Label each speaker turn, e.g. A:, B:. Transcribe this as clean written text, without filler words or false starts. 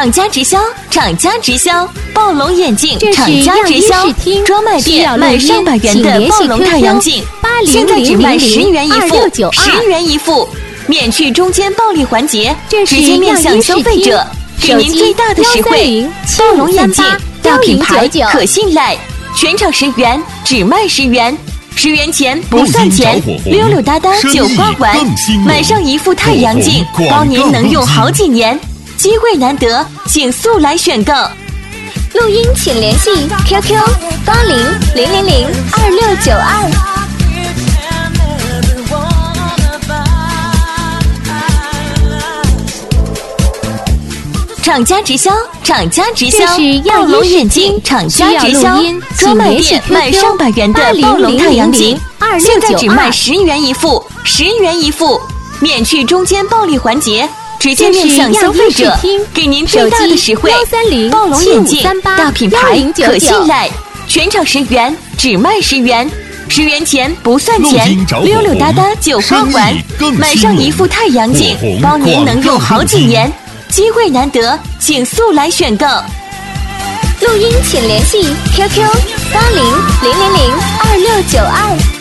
A: 厂家直销，厂家直销，暴龙眼镜，厂家直销，专卖店卖上百元的暴龙太阳镜，现在只卖10元一副，10元一副，免去中间暴利环节，直接面向消费者，给您最大的实惠。暴龙眼镜，大品牌，可信赖，全场10元，只卖10元。10元钱不算钱，溜溜达达就花完，买上一副太阳镜，包您能用好几年，机会难得，请速来选购。
B: 录音请联系 QQ8000002692。
A: 厂家直销，厂家直销，暴龙眼镜，厂家直销，专卖店卖上百元的暴龙太阳镜，现在只卖10元一副，10元一副，免去中间暴利环节，直接面向消费者，给您最大的实惠。暴龙眼镜，大品牌，可信赖，全场10元，只卖10元。10元钱不算钱，溜溜达达就花完，买上一副太阳镜，包您能用好几年。机会难得，请速来选购。
B: 录音请联系 QQ8000002692。